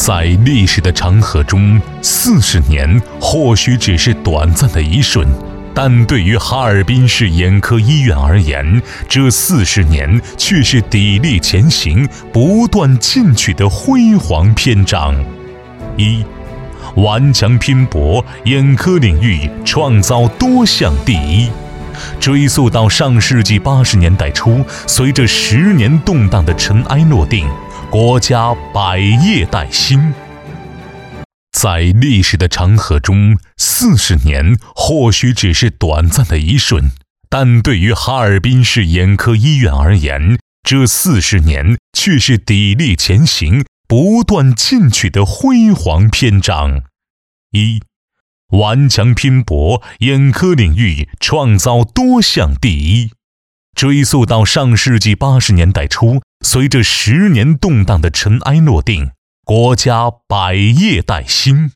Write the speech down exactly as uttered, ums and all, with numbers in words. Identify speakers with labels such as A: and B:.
A: 在历史的长河中，四十年或许只是短暂的一瞬，但对于哈尔滨市眼科医院而言，这四十年却是砥砺前行、不断进取的辉煌篇章。一、顽强拼搏，眼科领域创造多项第一。追溯到上世纪八十年代初，随着十年动荡的尘埃落定，国家百业待兴。在历史的长河中，四十年或许只是短暂的一瞬，但对于哈尔滨市眼科医院而言，这四十年却是砥砺前行、不断进取的辉煌篇章。一、顽强拼搏，眼科领域创造多项第一。追溯到上世纪八十年代初，随着十年动荡的尘埃落定，国家百业待兴。